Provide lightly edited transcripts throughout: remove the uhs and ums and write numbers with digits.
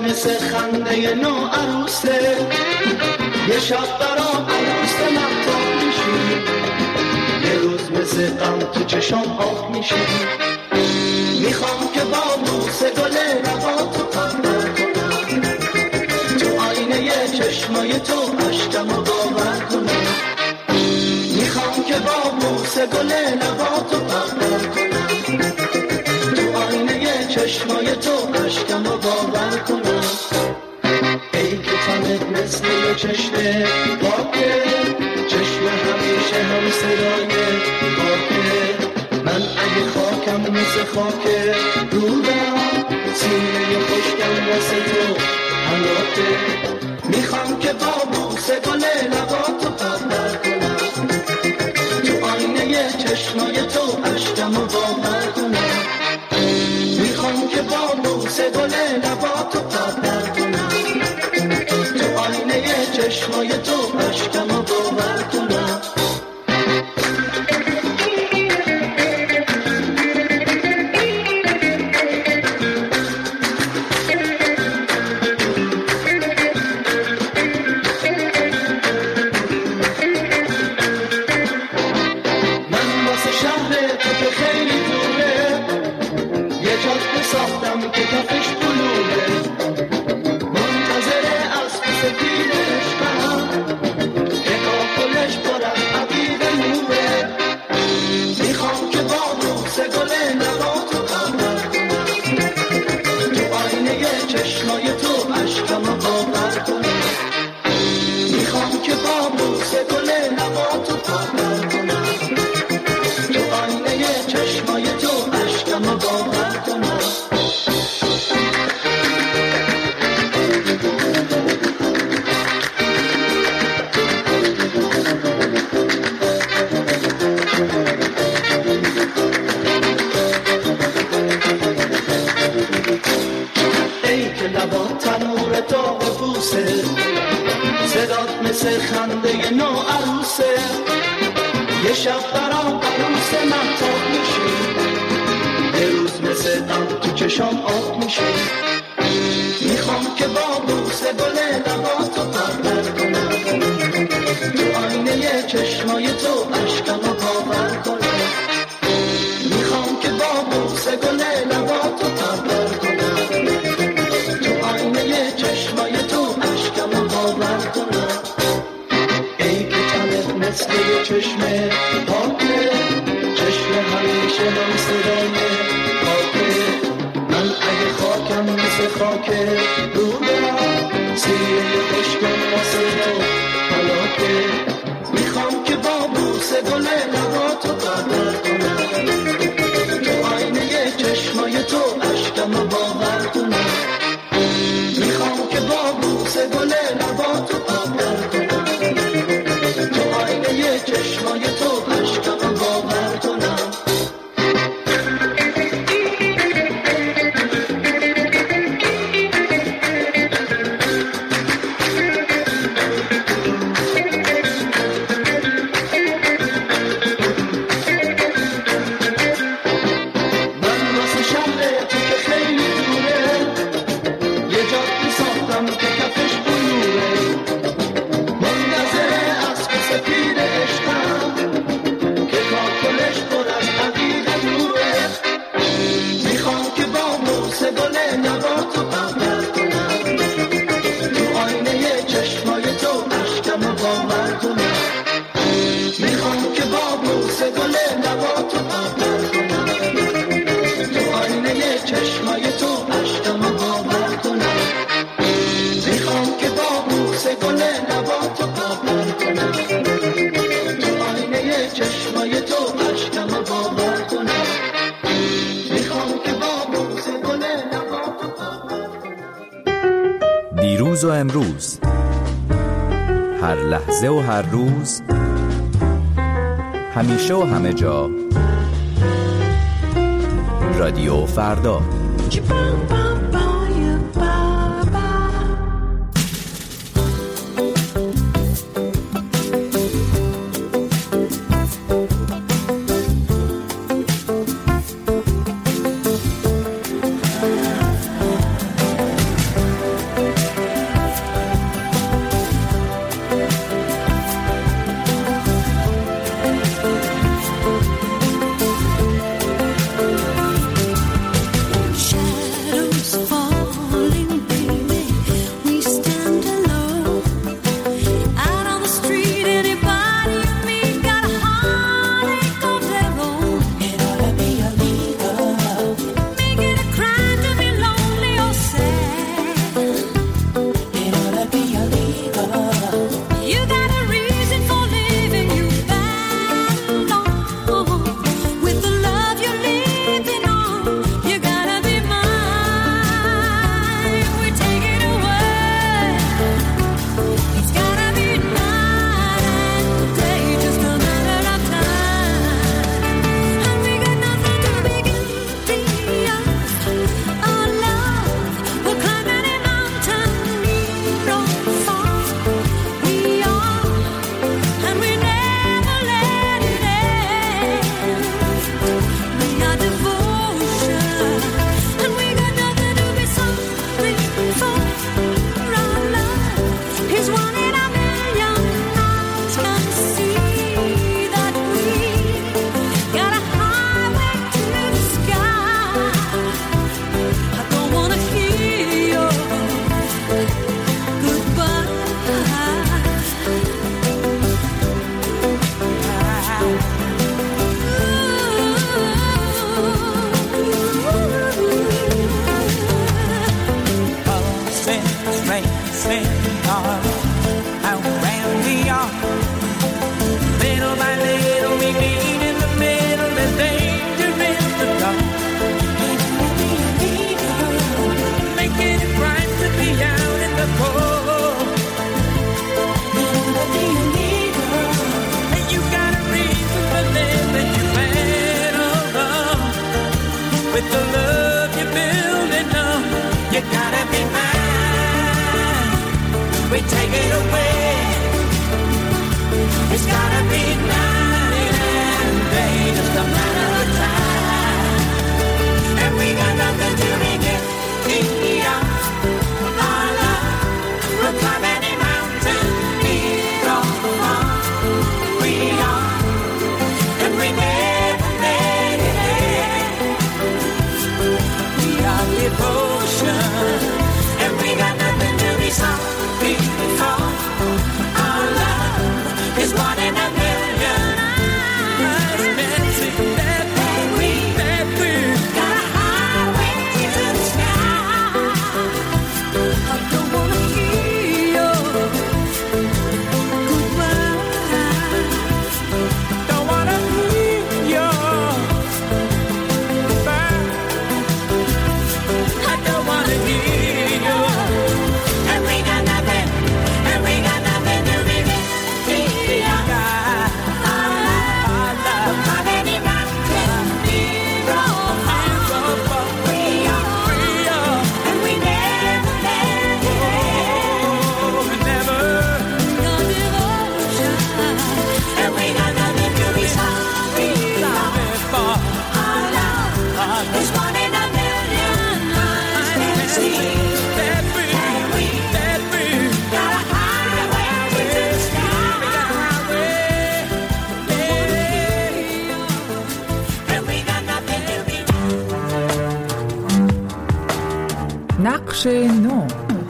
مثل خنده نو عروسه، یه شب برام عروس مهتاب میشی، یه روز مثل غم تو چشام آب میشی. میخوام که با بوسه گل لباتو پرور کنم، تو آینه چشمای تو عشقمو باور کنم. میخوام که با بوسه گل لباتو پرور کنم، تو آینه چشمای تو عشقمو باور کنم. ای که تنت مثل یه چشمه پاکه، چشم همیشه هم صدای پاکه. من اگه خاکم مثل خاکه رودم، سینه خشکم واسه تو حلاکه. میخوام که با بوسه گل لباتو پرور کنم، تو آینه چشمای تو عشقمو باور کنم. میخوام که با بوسه گل لباتو پرور کنم، تو آینه چشمای تو عشقمو باور کنم. یه شب برام عروس مهتاب میشی، یه روز مثل غم تو چشام آب میشی. میخوام که با بوسه گل لباتو پرور کنم، تو آینه چشمای تو عشقمو باور کنم. میخوام که با بوسه گل لباتو پرور کنم، تو آینه چشمای تو عشقمو باور کنم. مثل یه چشمه پاکه، چشم همیشه هم صدای پاکه. من اگه خاکم مثل خاکه رودم، سینه خشکم واسه تو حلاکه. میخوام که با بوسه گل لباتو پرور کنم، تو آینه چشمای تو عشقمو باور کنم. میخوام که با بوسه گل لباتو پرور کنم، یه چشمای تو عشقمو باور کنم. من واسه شهر تو که خیلی دوره، یه جاده ساختم که کفش بلوره. منتظر اسب سفید عشقم که کاکلش پر از عقیق نوره. میخوام که با بوسه گل لباتو پرور کنم، تو آینه چشمای تو عشقمو باور کنم. میخوام که با بوسه گل لباتو پرور کنم، تو آینه چشمای تو عشقمو باور کنم. میخوام که با بوسه گل لباتو پرور کنم، تو آینه چشمای تو عشقمو باور کنم. میخوام که با بوسه گل لباتو پرور کنم. دیروز و امروز، هر لحظه و هر روز، همیشه و همه جا، رادیو فردا. بخش نو.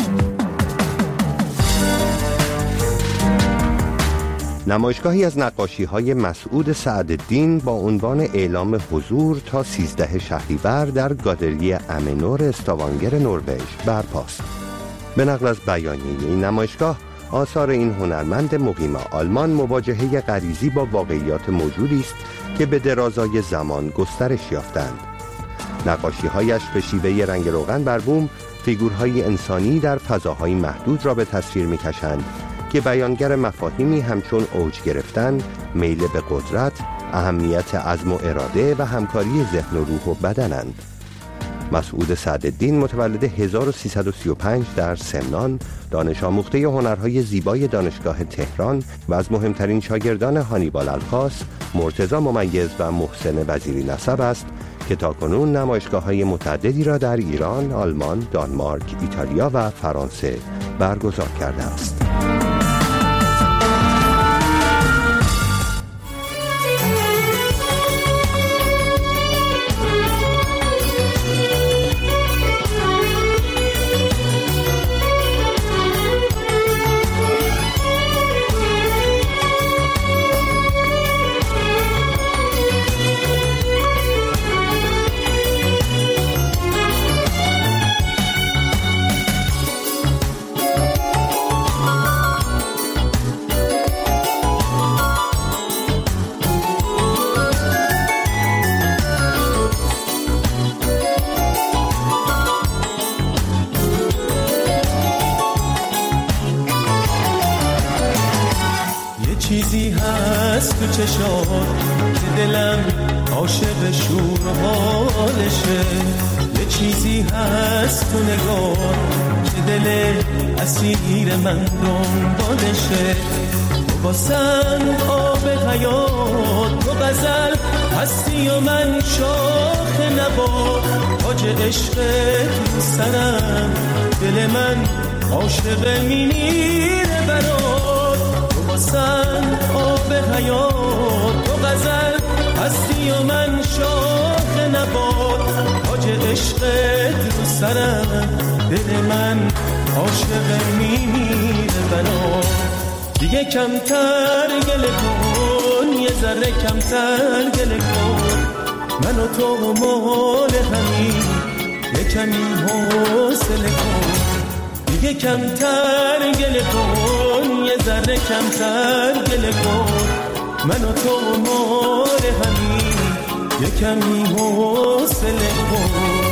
نمایشگاهی از نقاشی‌های مسعود سعدالدین با عنوان اعلام حضور تا 13 شهریور در گالری امنور استاوانگر نروژ برپاست. به نقل از بیانیه این نمایشگاه، آثار این هنرمند مقیم آلمان مواجهه غریزی با واقعیات موجودی است که به درازای زمان گسترش یافتند. نقاشی‌هایش به شیوه رنگ روغن بر بوم فیگورهای انسانی در فضاهای محدود را به تصویر می‌کشند که بیانگر مفاهیمی همچون اوج گرفتن، میل به قدرت، اهمیت عزم و اراده و همکاری ذهن و روح و بدنند. مسعود سعدالدین متولد 1335 در سمنان، دانش آموخته هنرهای زیبای دانشگاه تهران و از مهمترین شاگردان هانیبال الخاص، مرتضی ممیز و محسن وزیری نسب است که تاکنون نمایشگاه‌های متعددی را در ایران، آلمان، دانمارک، ایتالیا و فرانسه برگزار کرده است. چیزی هست تو چشات که دلم عاشق شور و حالشه، یه چیزی هست تو نگاه که دل اسیر من دنبالشه. تو واسم آب حیات، تو غزل هستی و من شاخ نبات، تاج عشق تو سرم، دل من عاشق میمیره برات. واسن آب حیات، تو غزل هستی و من شاخ نبات، تاج عشق تو سرم، دل من عاشق میمیره برات. دیگه کمتر گله کن، یه ذره کمتر گله کن، من و تو مال همین، یه کمی حوصله کن. دیگه کمتر گله کن، یه ذره کمتر گله کن، من و تو مال همین، یه کمی حوصله کن.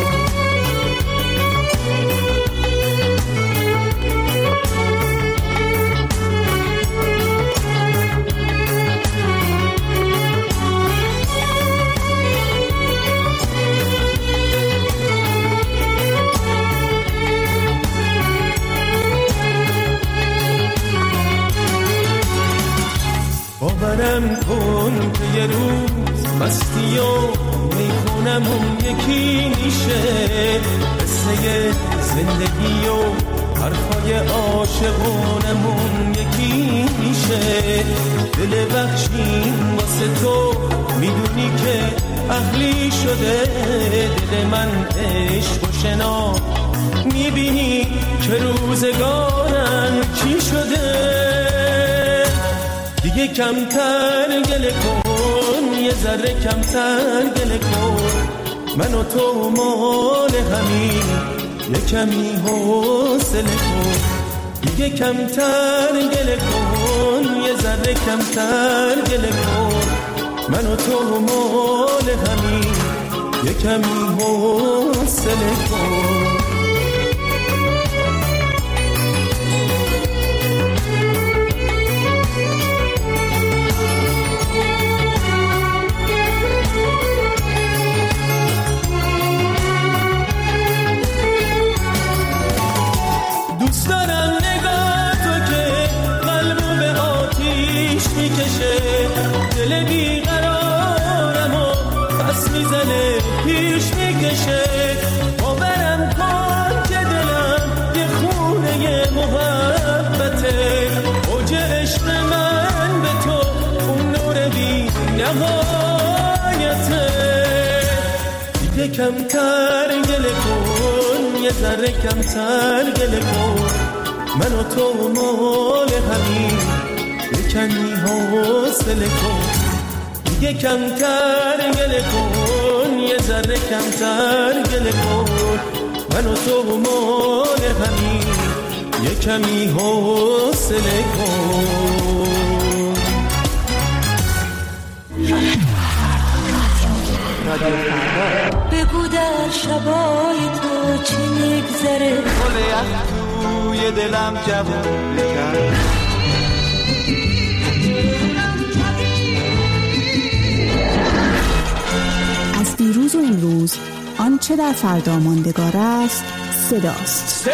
باورم کن که یه روز مستی و میخونمون یکی میشه، قصه زندگی و حرفای عاشقونمون یکی میشه. دل بخشیم واسه تو، میدونی که اهلی شده دل من عشق و شنا، میبینی که روزگارم چی شده. دیگه کمتر گله کن، یه ذره کمتر گله کن، من و تو مال همین، یه کمی حوصله کن. دیگه کمتر گله کن، یه ذره کمتر گله کن، من و تو مال همین، یه کمی حوصله کن. دوست دارم نگاه تو که قلبو به آتیش میکشه، دل بیقرارم و پس میزنه پیش میکشه. باورم کن که دلم یه خونه محبته، اوج عشق من به تو اون نور بی نهایته. دیگه کمتر گله کن، یه ذره کمتر گله کن، من و تو مال همین یکنی حوصله کن، دیگه کمتر گله کن، یه ذره کمتر گله کن، من و تو مال همین یکمی حوصله کن. بگو در شبای تو چی میگذره، گل یخ توی دلم جوون بکن. از دیروز و امروز آنچه در فردا ماندگار است صداست.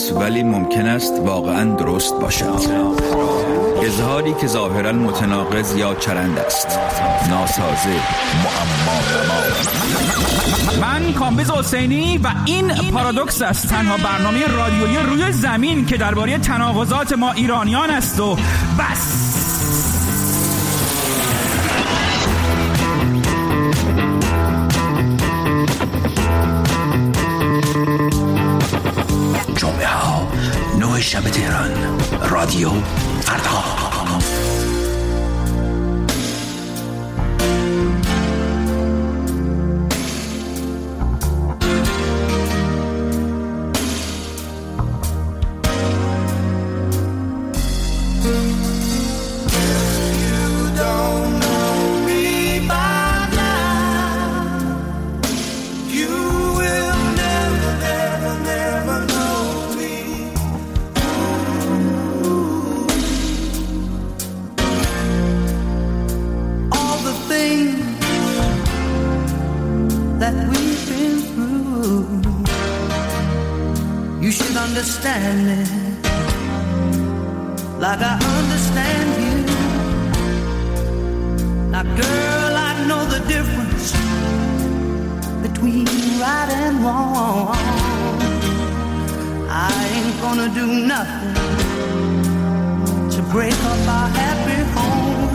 است ولی ممکن است واقعاً درست باشد. اظهاری که ظاهراً متناقض یا چرند است، ناسازه، معما. من کامبیز حسینی و این پارادوکس است، تنها برنامه رادیویی روی زمین که درباره تناقضات ما ایرانیان است و بس. جمعه ها 9 شب تهران، رادیو فردا. Understand it like I understand you. Now girl, I know the difference between right and wrong. I ain't gonna do nothing to break up our happy home.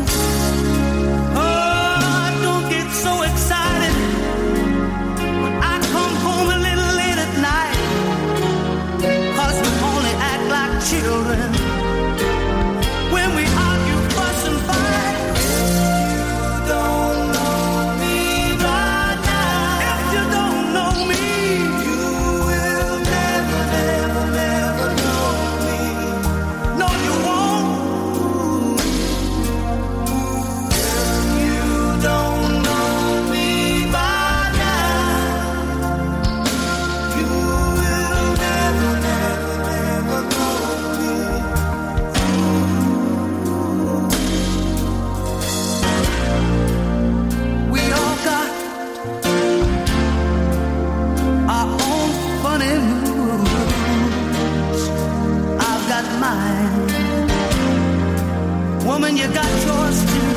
Oh, don't get so excited when I come home a little late at night. Children, when we argue, fuss and fight. You don't know me right now. If you don't know me, you will never, never, never know me. No, you won't. You don't know me right now. You will never, never, never know. Woman, you got yours too.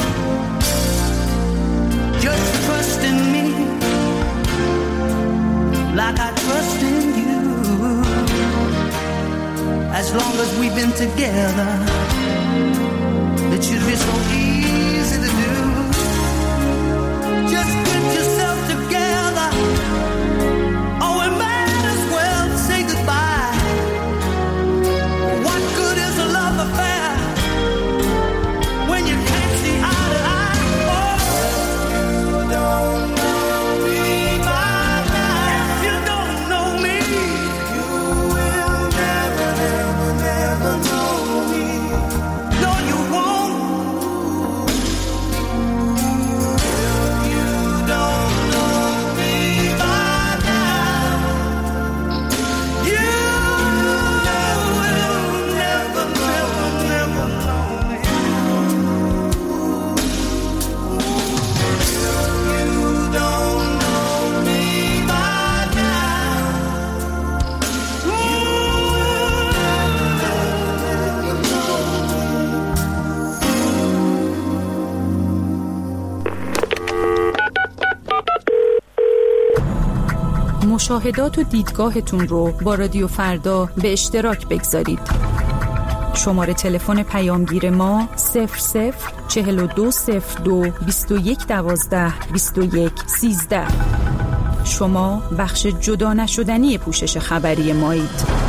Just trust in me like I trust in you. As long as we've been together, it should be so easy to do. Just get yourself together. Oh, we might as well say goodbye. What good is a love affair when you can't see eye to eye? Oh, you don't know me by now. If you don't know me, you will never, never, never know me. No, you won't. You don't know me by now. You will never, never, never know me. You don't know me by now. You will never, never know me. مشاهدات و دیدگاهتون رو با رادیو فردا به اشتراک بگذارید. شماره تلفن پیامگیر ما 004202 2112 2113. شما بخش جدا نشدنی پوشش خبری مایید.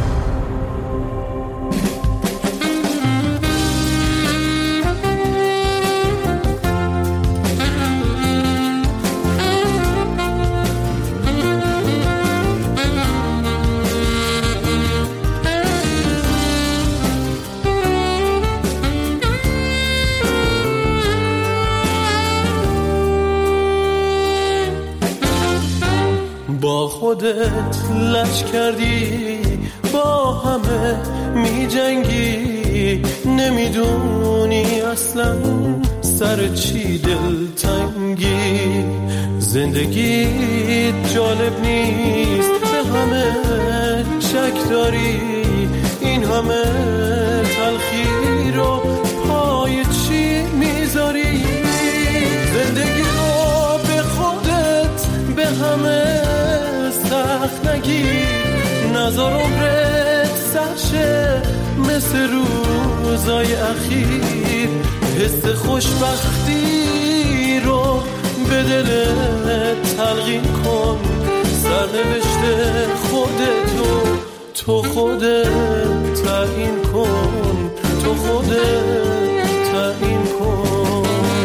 با خودت لج کردی، با همه می جنگی، نمیدونی اصلا سر چی دلتنگی. زندگی جالب نیست، به همه شک داری این همه تلخی رو پای چی میذاری؟ زندگی رو به خودت به همه سخت نگیر، نذار عمرت سرشه مثل روزای اخیر. حس خوشبختی رو به دلت تلقین کن، سرنوشت خودتو تو خودت تعیین کن، تو خودت تعیین کن.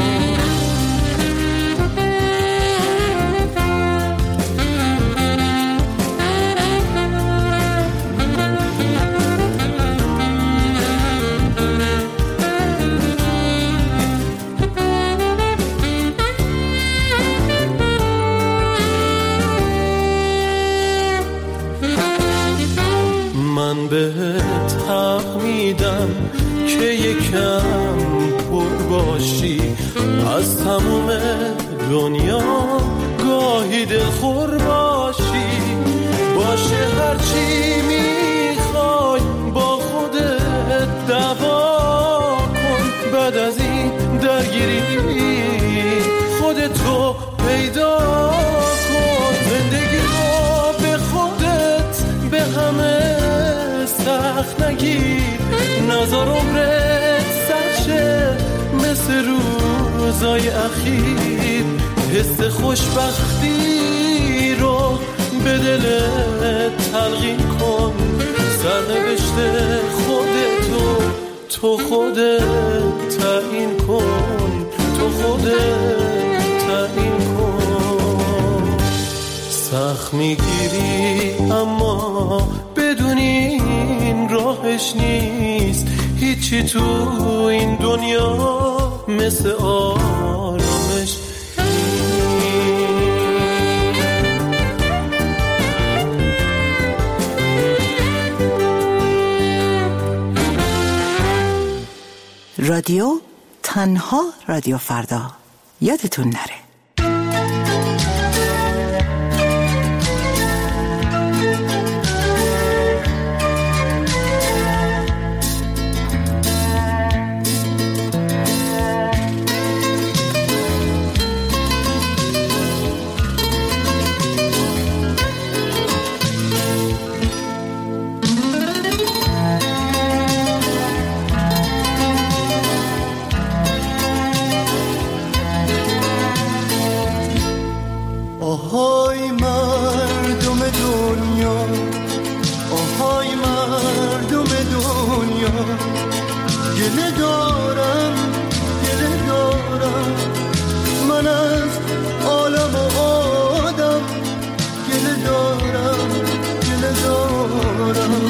من بهت حق میدم که یکم پر باشی از تموم دنیا، گاهی دلخور باشی. باشه هرچی میخوای با خودت دعوا کن، بعد از این درگیری خودتو پیدا کن. زندگی رو به خودت به همه سخت نگیر، نذار عمرت سرشه مثل روزای اخیر. حس خوشبختی رو به دلت تلقین کن، سرنوشت خودتو تو خودت تعیین کن، تو خودت تعیین کن. سخت میگیری اما بدونی این راهش نیست، هیچی تو این دنیا مثل آرامش رادیو تنها رادیو فردا، یادتون نره. آهای مردم دنیا، آهای مردم دنیا، گله دارم گله دارم من از عالم و آدم، گله دارم گله دارم.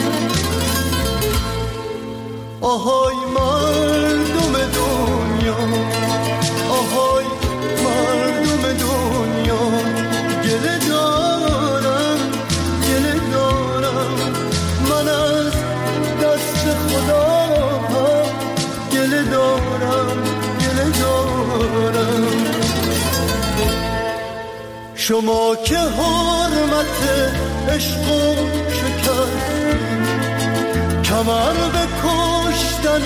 آهای مردم دنیا، آهای مردم دنیا، گله دارم گله دارم من از دست خدا، گله دارم گله دارم. شما که حرمت عشق و شکستید، کمر به کشتن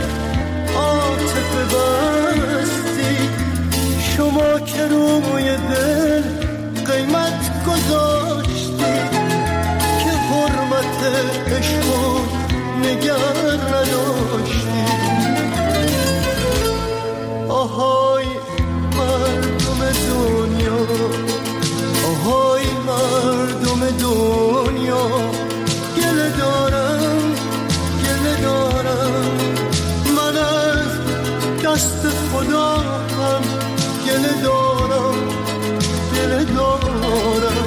عاطفه بستید. شما که روی دل قیمت گذاشتید، که حرمت عشق و نگر نداشتید. آهای مردم دنیا، آهای مردم دنیا، گله دارم گله دارم من از دست خدا هم، گله دارم گله دارم.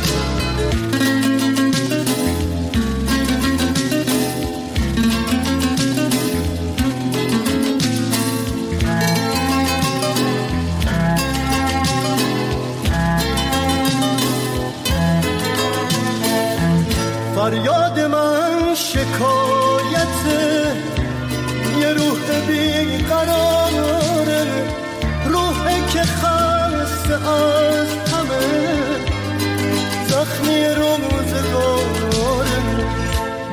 فریاد من شکایت یه روح بیقراره، روحی که خسته از همه زخمی روزگاره.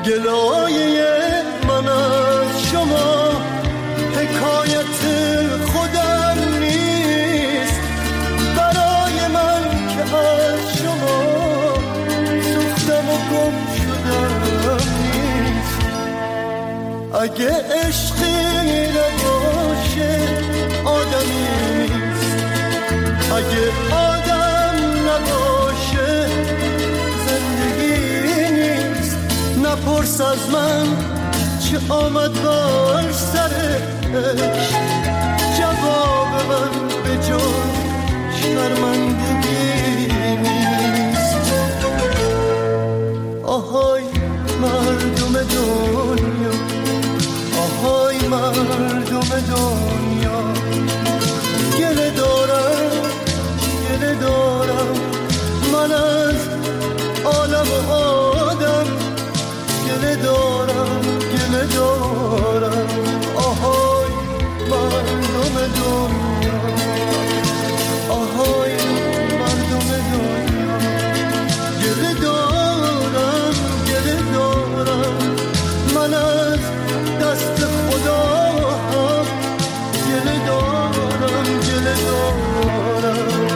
گلایه من از شما حکایت خودم نیست، برای من که از شما سوختم و گم شدم نیست. اگه عشقی نباشه آدمی نیست، اگه آدم نباشه زندگی نیست. نپرس از من چه آمد بر سرش، جواب من به جز شرمندگی نیست. آهای مردم دنیا، آهای مردم دنیا، گله دارم گله دارم من از عالم و آدم، گله دارم گله دارم. آهای مردم دنیا، آهای مردم دنیا، گله دارم گله دارم من از دست خدا هم، گله دارم گله دارم.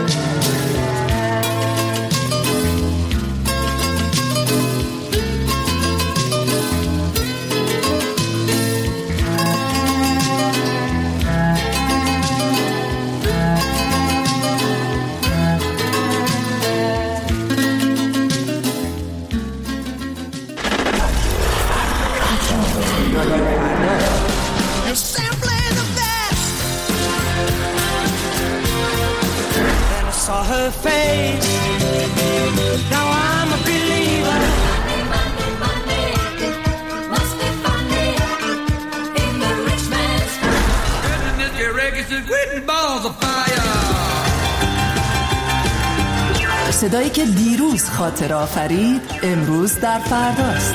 Her face. Now I'm a believer. Money, must be funny in the rich man's house. Goodness, your records are written balls of fire. صدایی که دیروز خاطر آفرید امروز در فرداست.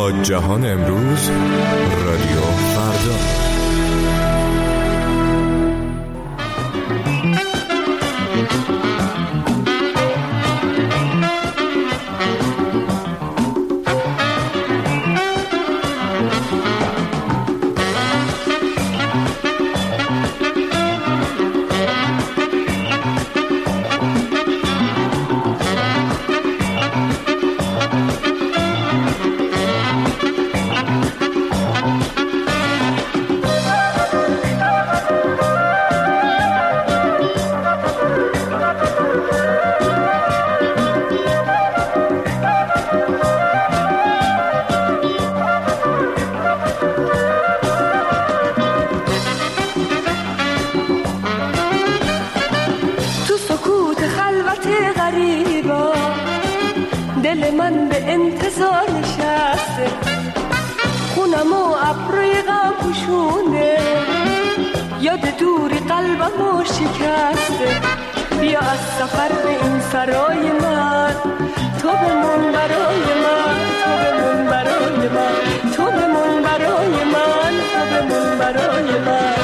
با جهان امروز رادیو فردا. دل من به انتظار نشسته، خونم و ابروی غم پوشونده، یاد دوری قلبم شکسته. بیا از سفر به این سرای من، تو بمون برای من، تو بمون برای من، تو بمون برای من، تو بمون برای من.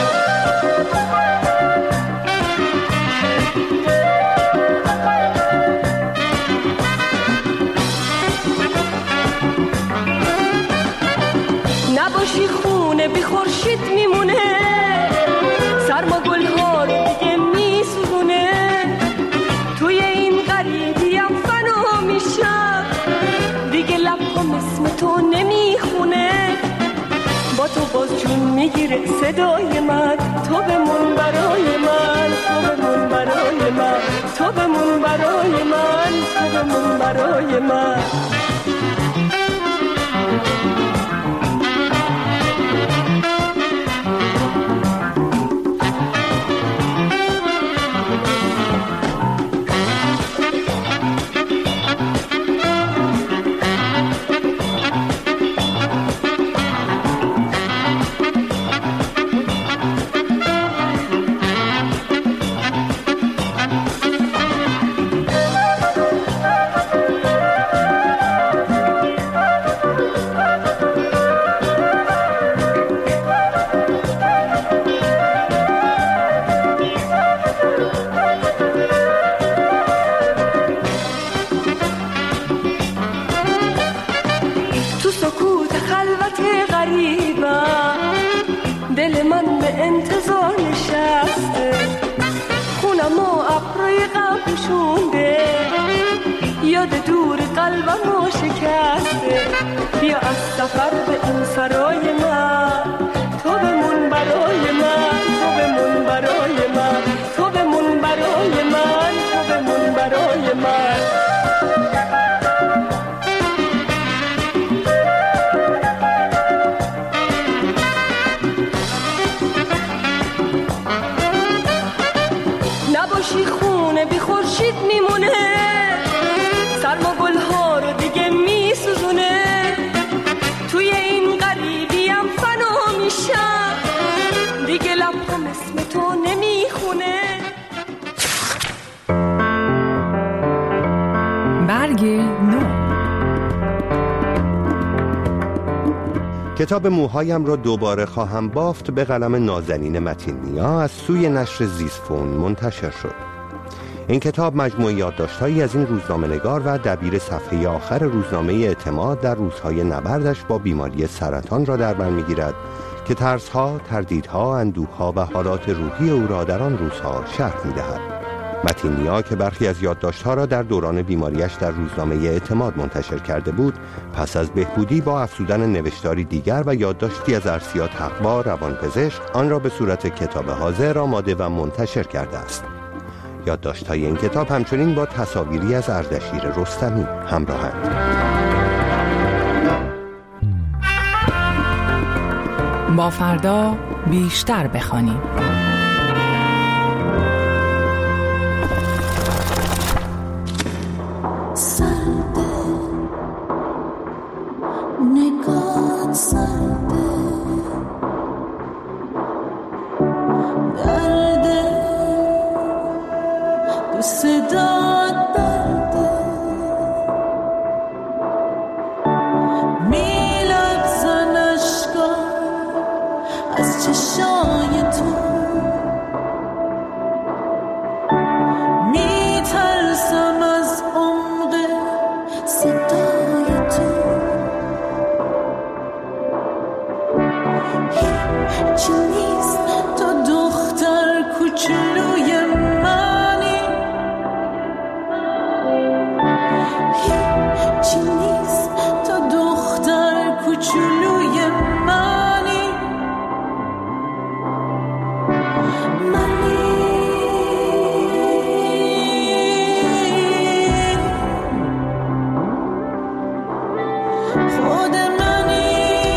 نباشی خونه بی خورشید میمونه، سرما گل‌ها رو دیگه میسوزونه، توی این غریبیم فنا میشم، دیگه لبم اسم تو نمیخونه، با تو باز جون میگیره صدای من، تو بمون برای من، تو بمون برای من، تو بمون برای من، تو بمون برای من. دل من به انتظار نشسته، خونم و ابروی غم پوشونده، یاد دور قلبم شکسته. بیا از سفر به این سرای من، تو بمون برای من، تو بمون برای من، تو بمون برای من، تو بمون برای من. نباشی خونه بی خورشید میمونه، سرما گل‌ها رو دیگه میسوزونه، توی این غریبیم فنا میشم، دیگه لبم اسم تو نمیخونه. برگ نو. کتاب موهایم را دوباره خواهم بافت به قلم نازنین متین نیا از سوی نشر زیسفون منتشر شد. این کتاب مجموعه یادداشت‌هایی از این روزنامه‌نگار و دبیر صفحه آخر روزنامه اعتماد در روزهای نبردش با بیماری سرطان را در بر می‌گیرد که ترس‌ها، تردیدها، اندوه‌ها و حالات روحی او را در آن روزها شرح می‌دهد. متین نیا که برخی از یادداشت‌ها را در دوران بیماریش در روزنامه اعتماد منتشر کرده بود، پس از بهبودی با افزودن نوشتاری دیگر و یادداشتی از ارسیات حقبا روانپزشک آن را به صورت کتاب حاضر آماده و منتشر کرده است. یادداشت‌های این کتاب همچنین با تصاویری از اردشیر رستمی همراهند. با فردا بیشتر بخوانیم. میلاد چشای تو میترسم از عمق صدای تو هیچی نیست تا دختر کوچولوی منی هیچی نیست تا دختر کوچولوی منی خود منی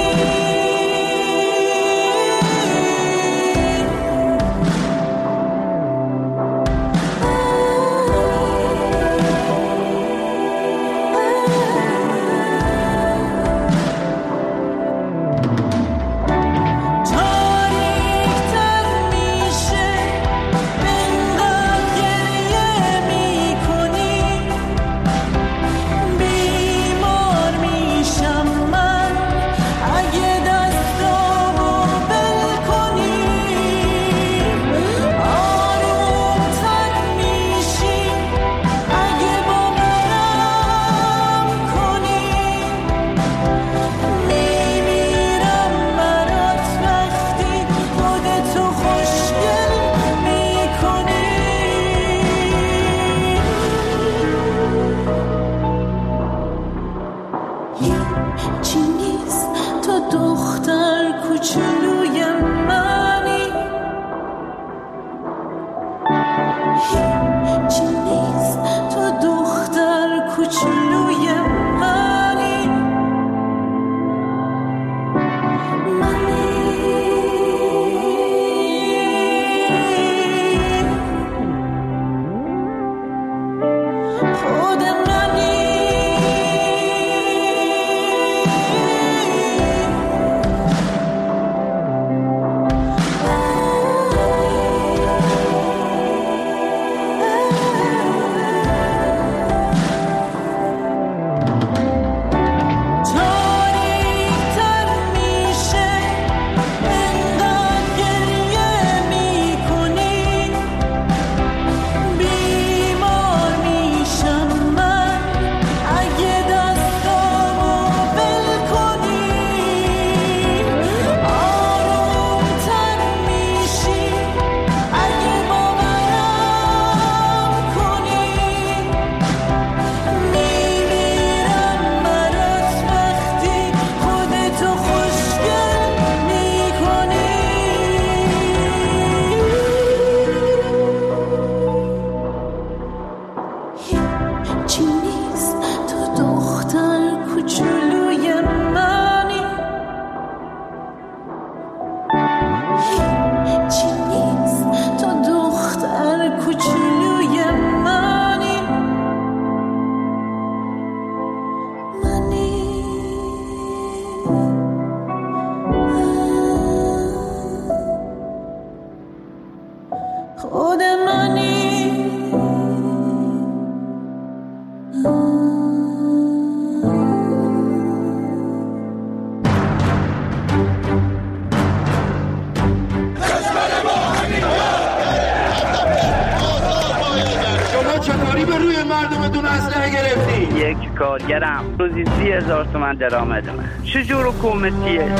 کارگرم روزی 30,000 تومان درآمد من. چجور حکومتیه؟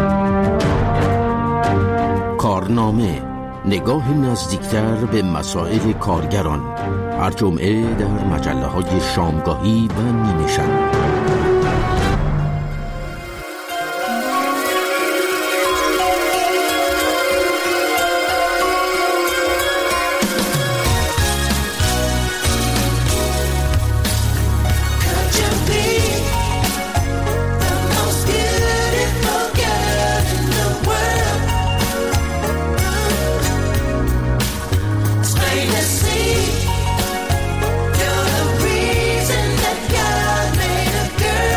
کارنامه، نگاه نزدیکتر به مسائل کارگران، هر جمعه در مجله‌های شامگاهی و نیمه شب. You're the reason that God made a girl.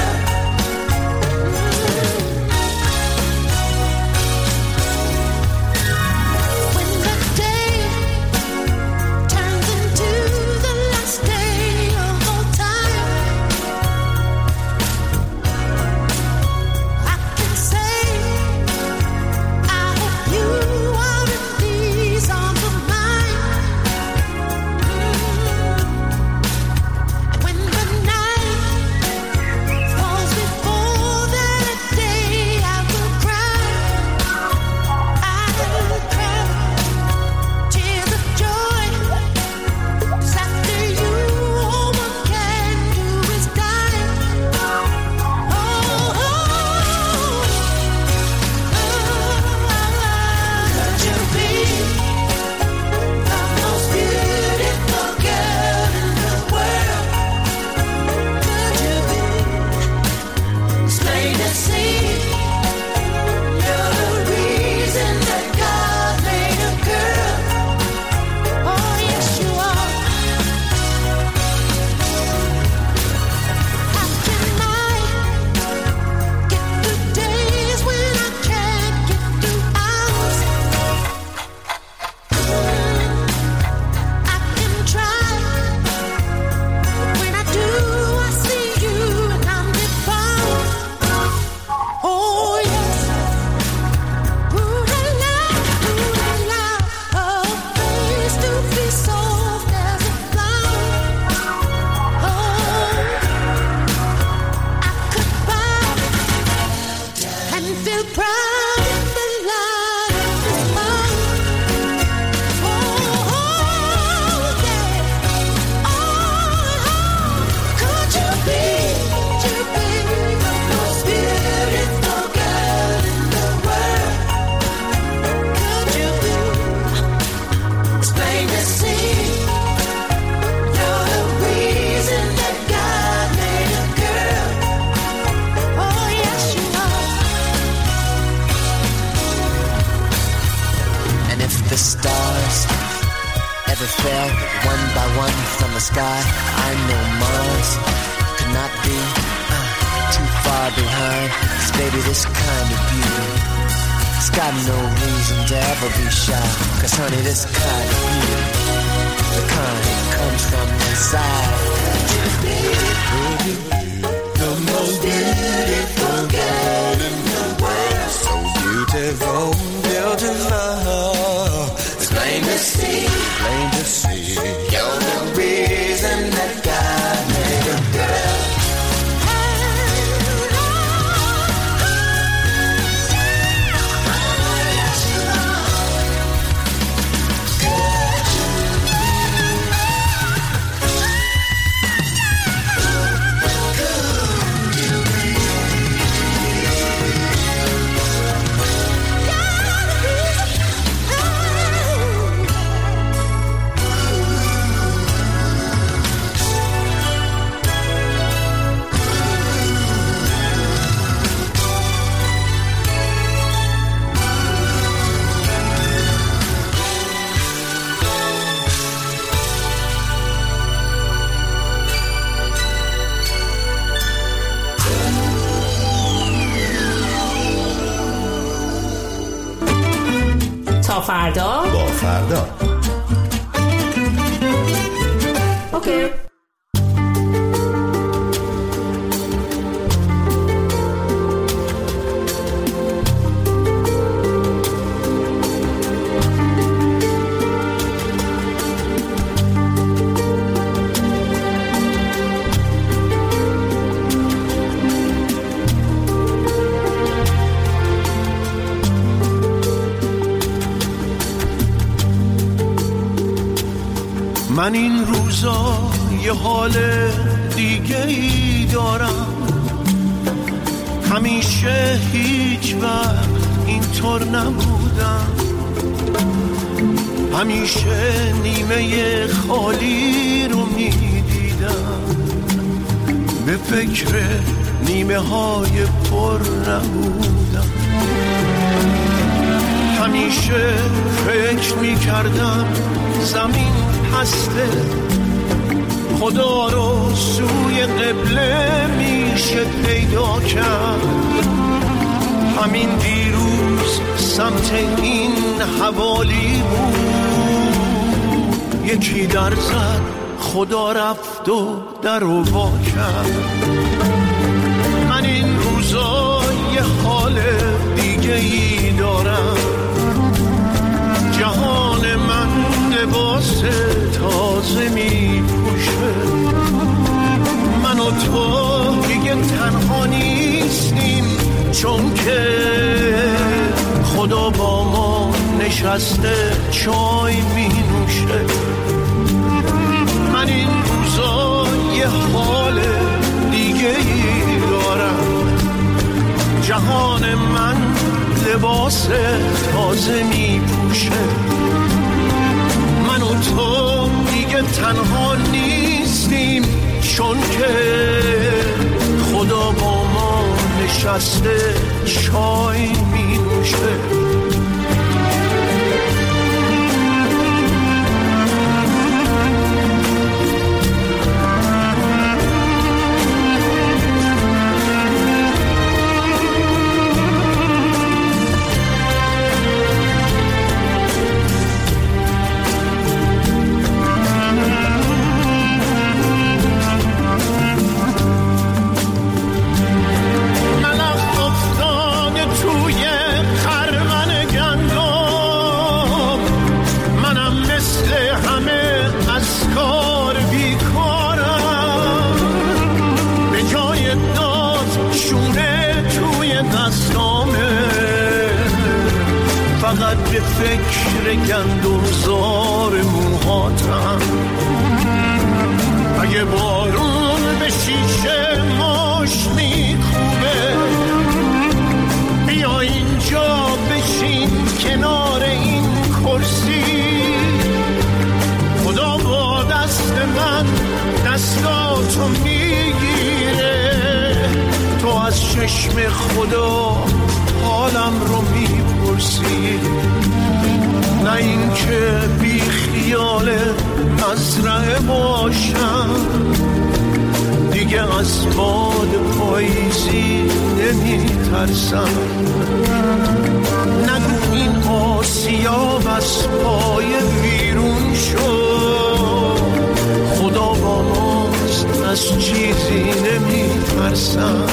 Fell one by one from the sky. I know Mars could not be too far behind. 'Cause baby, this kind of beauty, it's got no reason to ever be shy. 'Cause honey, this kind of beauty, the kind that comes from inside. Baby, the most beautiful girl in the world. So beautiful, beautiful. It's plain to see. Plain to see, you're the reason that God made a girl. فردا با فردا اوکی. من این روزا یه حال دیگه ای دارم، همیشه هیچ وقت اینطور نبودم، همیشه نیمه خالی رو میدیدم، به فکر نیمه های پر نبودم، همیشه فکر میکردم زمین هسته، خدا رو سوی قبله میشه پیدا کرد، همین دیروز سمت این حوالی بود، یکی در زد خدا رفت و در رو وا کرد. من این روزا یه حال دیگه ای دارم، جهان من لباس تازه می پوشه، من و تو دیگه تنها نیستیم، چون که خدا با ما نشسته چای می نوشه. من این روزا یه حال دیگه ای دارم، جهان من لباس تازه می پوشه، من و تو دیگه تنها نیستیم، چون که خدا با ما نشسته چای می نوشه. توی فقط به فکر گندمزار موهاتم. اگه بارون به شیشه ماش میکوبه، بیا اینجا بشین کنار این کرسی. خدا با دست من دستاتو میگیره، تو از چشم خدا حالم رو میپرسی. نه این که بی خیال مزرعه باشم، دیگه از باد پاییزی نمیترسم. نگو این آسیاب از پای بیرون شد، خدا با ماست از چیزی نمیترسم.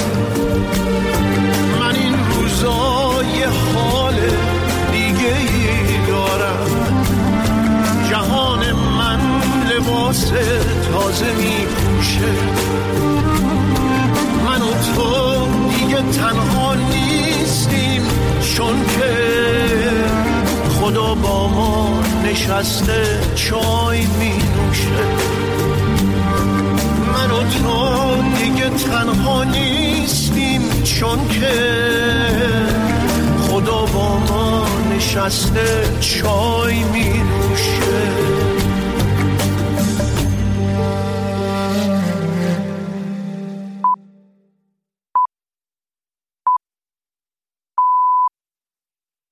من این روزا یه حال دیگه ای دارم، جهان من لباس تازه می پوشه. من و تو دیگه تنها نیستیم، چون که خدا با ما نشسته چای می نوشه. من و تو دیگه تنها نیستیم، چون که خدا با ما نشسته چای می نوشه.